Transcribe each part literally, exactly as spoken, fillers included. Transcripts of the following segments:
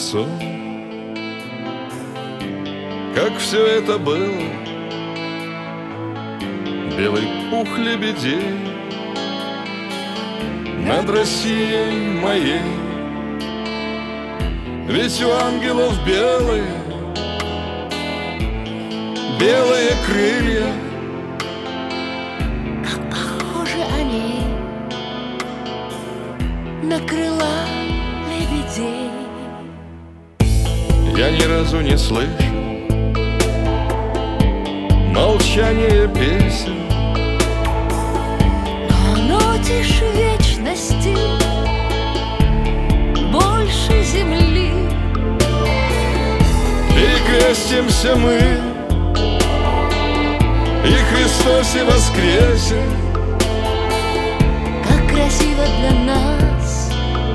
сон, как все это было. Белый пух лебедей над Россией моей. Ведь у ангелов белые, белые крылья. Как похожи они на крыла лебедей. Я ни разу не слышал молчание песен, но оно тише вечности, больше земли. Перекрестимся мы, и Христос и воскресе. Как красиво для нас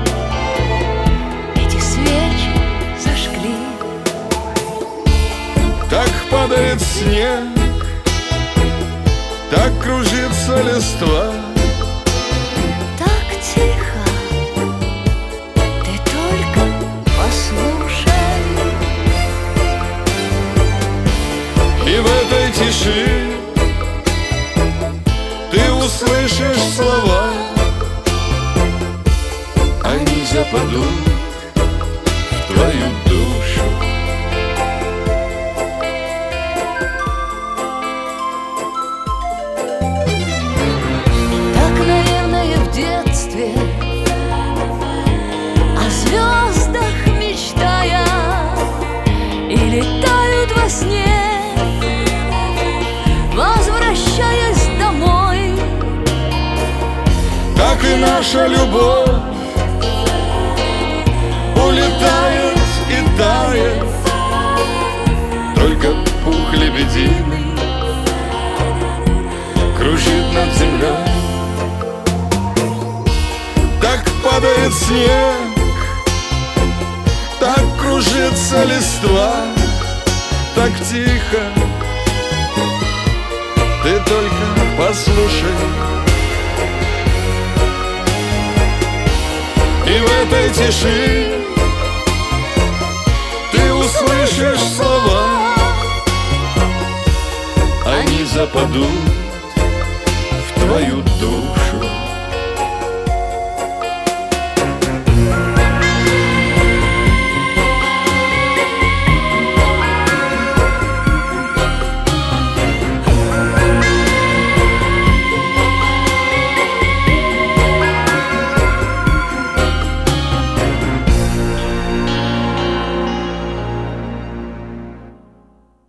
эти свечи зажгли. Так падает снег, так кружится листва. Так тихо, ты только послушай. И в этой тиши ты услышишь слова, они западут в твою душу. Так, наверное, в детстве о звездах мечтая, и летают во сне, возвращаясь домой. Так и наша любовь улетает и тает, только пух лебединый кружит над землей. Так падает снег, так кружится листва, так тихо, ты только послушай. И в этой тиши ты услышишь слова, они западут в твою душу.